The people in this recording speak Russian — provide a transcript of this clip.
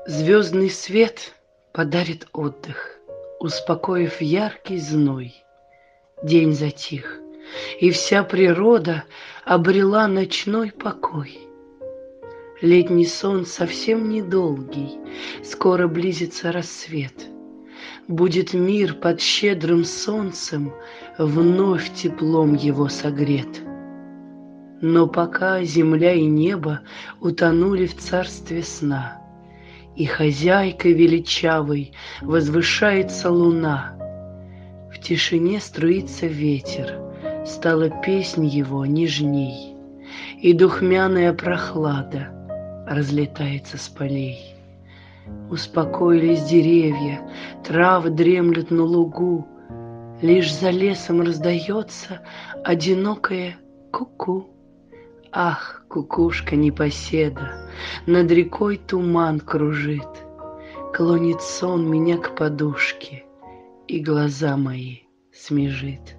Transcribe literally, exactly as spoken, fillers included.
Звездный свет подарит отдых, успокоив яркий зной. День затих, и вся природа обрела ночной покой. Летний сон совсем недолгий, скоро близится рассвет. Будет мир под щедрым солнцем вновь теплом его согрет. Но пока земля и небо утонули в царстве сна, и хозяйкой величавой возвышается луна, в тишине струится ветер, стала песнь его нежней, и духмяная прохлада разлетается с полей. Успокоились деревья, травы дремлют на лугу, лишь за лесом раздается одинокое ку-ку. Ах, кукушка непоседа, над рекой туман кружит, клонит сон меня к подушке и глаза мои смежит.